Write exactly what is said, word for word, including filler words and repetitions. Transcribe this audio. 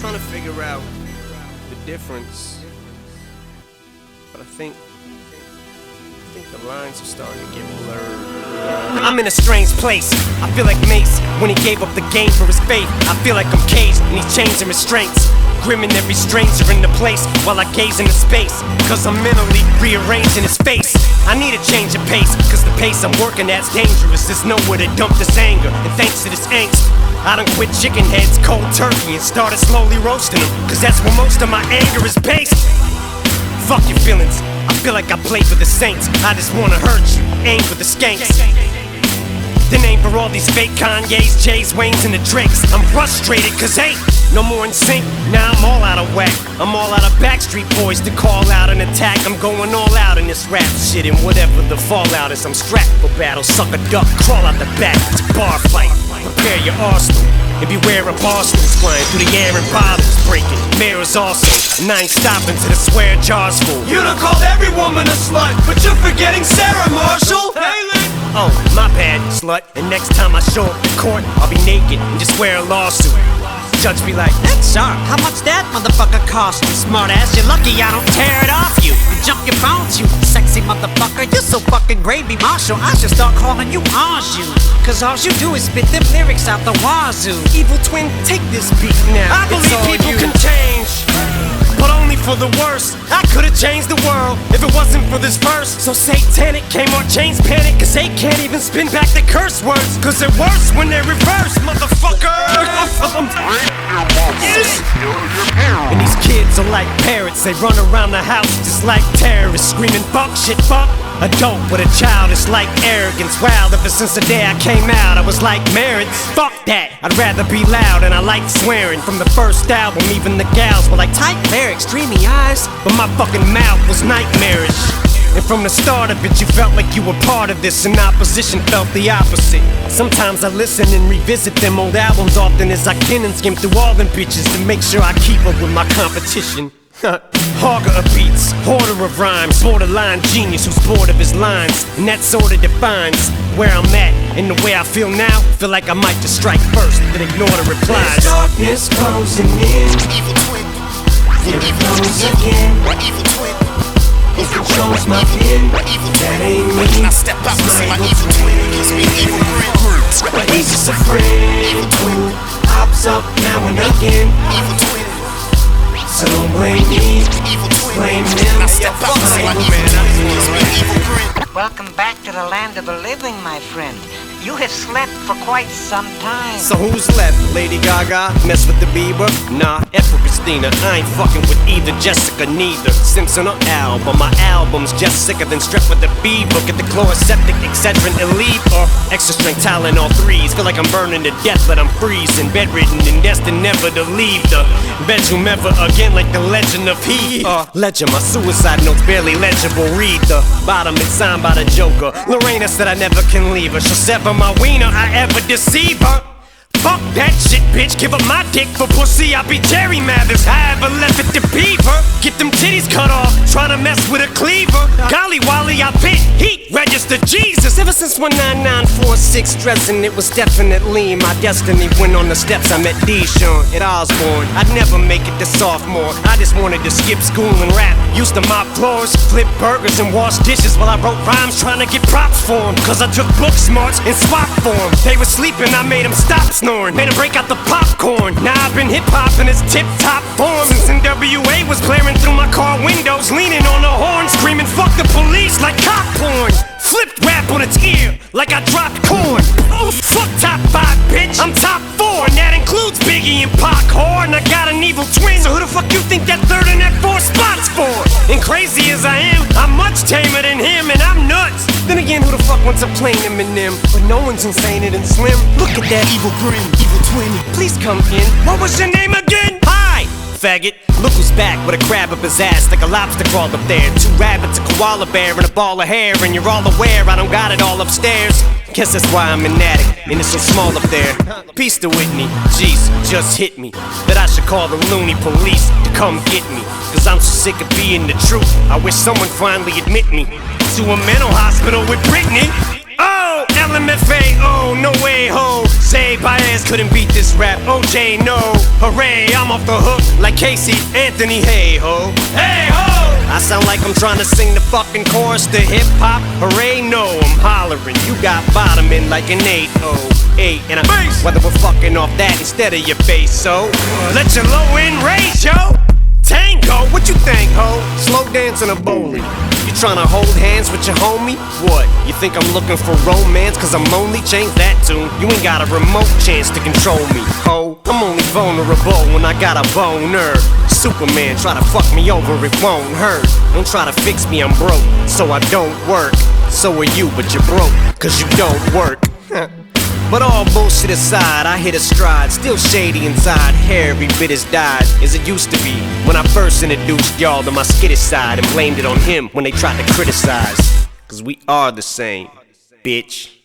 trying to figure out the difference, but I think I think the lines are starting to get blurred. I'm in a strange place. I feel like Mace when he gave up the game for his faith. I feel like I'm caged in these chains and restraints, grimming every stranger in the place while I gaze into space, cause I'm mentally rearranging his face. I need a change of pace, cause the pace I'm working at's dangerous. There's nowhere to dump this anger, and thanks to this angst, I done quit chicken heads cold turkey and started slowly roasting them, cause that's where most of my anger is based. Fuck your feelings, I feel like I play for the Saints. I just wanna hurt you, aim for the skanks. Then aim for all these fake Kanye's, Jay's, Wayne's, and the Drakes. I'm frustrated cause hey, no more in sync, now I'm all out of whack. I'm all out of Backstreet Boys to call out an attack. I'm going all out in this rap shit, and whatever the fallout is, I'm strapped for battle. Suck a duck, crawl out the back, it's a bar fight. Prepare your arsenal, and beware of arsenals flying through the air and bottles breaking. Mirrors also, and I ain't stopping till the swear jar's full. You done called every woman a slut, but you're forgetting Sarah Marshall. Oh, my bad, slut. And next time I show up to court, I'll be naked and just wear a lawsuit. Judge be like, that's sharp. How much that motherfucker cost you? Smart ass, you're lucky I don't tear it off you. You jump your bones, you sexy motherfucker. You're so fucking gravy, Marshall. I should start calling you Anjou, cause all you do is spit them lyrics out the wazoo. Evil twin, take this beat now. I believe people you. can change, but only for the worse. I could've changed the world if it wasn't for this verse. So satanic, Kmart chains panic, cause they can't even spin back the curse words, cause they're worse when they're reversed, motherfucker. And these kids are like parrots, they run around the house just like terrorists, screaming fuck shit, fuck. A dope with a childish like arrogance. Wild ever since the day I came out, I was like marriage. Fuck that, I'd rather be loud, and I like swearing. From the first album, even the gals were like tight lyrics, dreamy eyes, but my fucking mouth was nightmarish. And from the start of it, you felt like you were part of this, and opposition felt the opposite. Sometimes I listen and revisit them old albums often as I can, and skim through all them bitches to make sure I keep up with my competition. Hogger of beats, hoarder of rhymes, borderline genius who's bored of his lines, and that sorta defines where I'm at. And the way I feel now, feel like I might just strike first, then ignore the replies. There's darkness closing in. Evil twin. Here it goes again. Evil twin. It controls my pen. That ain't me. When I step out to see my evil twin, it gives me evil grin. He's just a friend who pops up now and again. Evil twin. So don't blame me, Evil twin. blame him. When I step out to see my evil twin, it gives me evil grin. Welcome back to the land of the living, my friend. You have slept for quite some time. So who's left? Lady Gaga? Mess with the Bieber? Nah, F with Christina. I ain't fucking with either Jessica, neither Simpson or Al, but my album's just sicker than strep with the fever. Get the chloroseptic, Excedrin, Elite, or extra strength Tylenol threes. Feel like I'm burning to death, but I'm freezing, bedridden and destined never to leave the bedroom ever again, like the legend of he. Uh, ledger, my suicide notes barely legible. Read the bottom, it's signed by the Joker. Lorena said I never can leave her. She'll sever my wiener, I ever deceive her. Fuck that shit, bitch, give up my dick for pussy. I be Jerry Mathers, I ever left it to Beaver. Get them titties cut off, try to mess with a cleaver. Golly Wally, I bit heat, register Jesus. Ever since one nine nine four six dressing, it was definitely my destiny. When on the steps I met Deshaun at Osborne. I'd never make it to sophomore, I just wanted to skip school and rap. Used to mop floors, flip burgers and wash dishes while I wrote rhymes trying to get props for them. Cause I took book smarts and swapped for them. They were sleeping, I made them stop snoring, made them break out the popcorn. Now I've been hip-hop in its tip-top form since N W A was blaring through my car windows, leaning on the horn, screaming fuck the police like cop porn. Flipped rap on its ear like I dropped corn. Oh, fuck top five, bitch, I'm top four, and that includes Biggie and Pac, whore. And I got an evil twin, so who the fuck you think that third and that fourth spot's for? And crazy as I am, I'm much tamer than him, and I'm nuts. Then again, who the fuck wants a plain Eminem? But no one's insane and slim. Look at that evil grin, evil twin. Please come in. What was your name again? Hi, faggot. Look who's back with a crab up his ass like a lobster crawled up there. Two rabbits, a koala bear, and a ball of hair. And you're all aware I don't got it all upstairs. Guess that's why I'm an addict, and it's so small up there. Peace to Whitney, jeez, just hit me that I should call the loony police to come get me. Cause I'm so sick of being the truth, I wish someone finally admit me to a mental hospital with Britney. Oh! ho, L M F A O, no way ho. Zay Baez couldn't beat this rap, O J no. Hooray, I'm off the hook like Casey Anthony, hey ho. Hey ho! I sound like I'm trying to sing the fucking chorus to hip hop. Hooray, no, I'm hollering. You got bottoming like an eight oh eight, and I bass. Whether we're fucking off that instead of your bass, so let your low end raise, yo. Tango, what you think, ho? Slow dance in a bowling. You tryna hold hands with your homie? What? You think I'm looking for romance cause I'm lonely? Change that tune. You ain't got a remote chance to control me, ho. I'm only vulnerable when I got a boner. Superman try to fuck me over, it won't hurt. Don't try to fix me, I'm broke, so I don't work. So are you, but you're broke, cause you don't work. But all bullshit aside, I hit a stride. Still shady inside, hair every bit as dyed as it used to be when I first introduced y'all to my skittish side and blamed it on him when they tried to criticize. Cause we are the same, bitch.